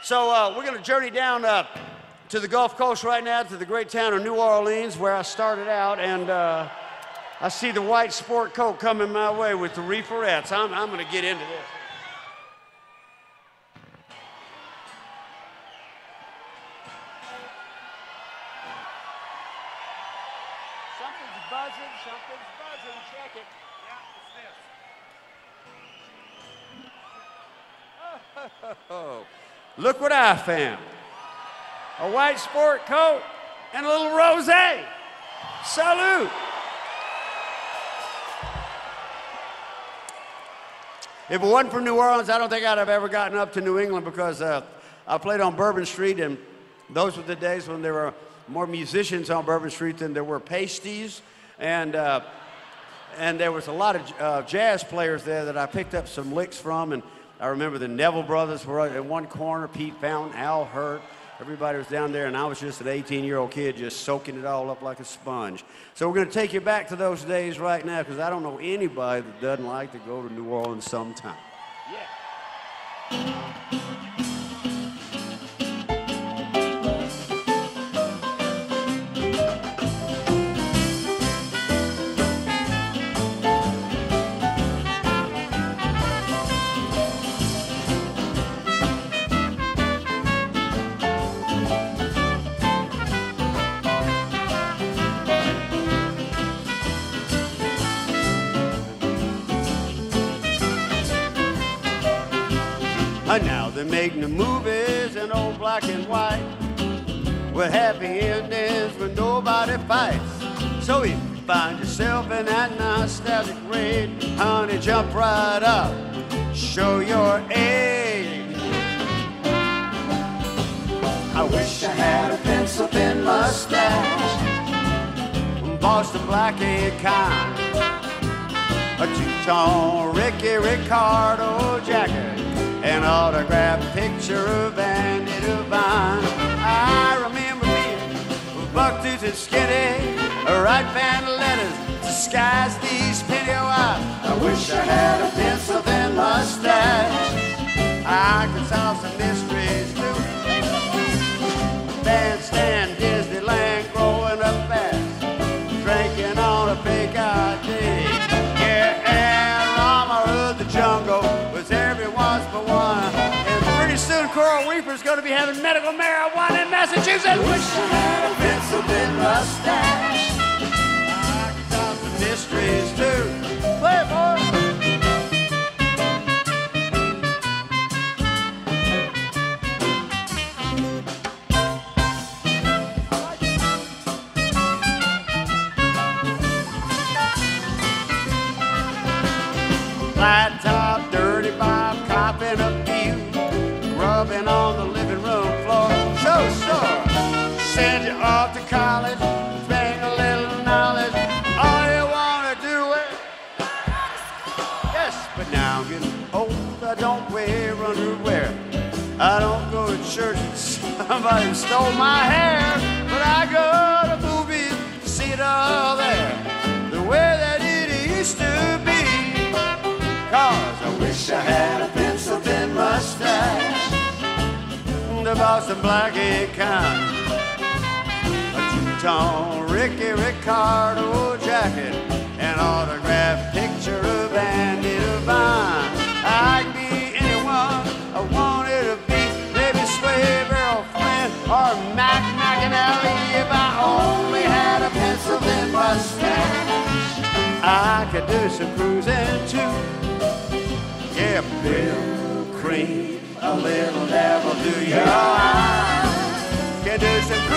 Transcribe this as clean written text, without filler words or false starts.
So we're going to journey down to the Gulf Coast right now, to the great town of New Orleans, where I started out, and I see the white sport coat coming my way with the Reeferettes. I'm going to get into this. Something's buzzing, check it. Yeah, it's this. Oh, look what I found. A white sport coat and a little rosé. Salute. If it wasn't for New Orleans, I don't think I'd have ever gotten up to New England, because I played on Bourbon Street, and those were the days when there were more musicians on Bourbon Street than there were pasties, and there was a lot of jazz players there that I picked up some licks from, and I remember the Neville Brothers were in one corner, Pete Fountain, Al Hurt, everybody was down there, and I was just an 18-year-old kid just soaking it all up like a sponge. So we're going to take you back to those days right now, because I don't know anybody that doesn't like to go to New Orleans sometime. Yeah. Now they're making the movies in old black and white, with happy endings when nobody fights. So if you find yourself in that nostalgic raid, honey, jump right up, show your age. I wish I had a pencil-thin mustache, Boston black-eyed kind, a two-tone Ricky Ricardo jacket, an autographed picture of Andy Devine. I remember being buck-toothed and skinny, right bandolinas disguise these penny white. I wish I had a pencil-thin mustache, I could solve some mysteries too. Bandstand, Disneyland, growing up fast, drinking on a fake ID. Yeah, and Rama of the jungle was every once but one. And pretty soon Coral Reefer's going to be having medical marijuana in Massachusetts. I wish I had a pencil-thin mustache, I could solve some mysteries too. Play it, boy. Flat top, dirty Bob, copping a few, grubbing on the living room floor. So sure, send you off to college, bring a little knowledge. All you want to do is, yes, but now I'm getting old, I don't wear underwear. I don't go to church, somebody stole my hair. But I go to movies, see it all there, the way that it used to be. Cause I wish I had a pencil-thin mustache, the Boston black-eyed kind, a two-tone Ricky Ricardo jacket, an autographed picture of Andy Devine. I could be anyone I wanted to be, maybe Swave, Earl Flynn, or Mac McAnally. If I only had a pencil-thin mustache, I could do some cruising too. Yeah, Bill Cream, a little devil, do your eyes can do some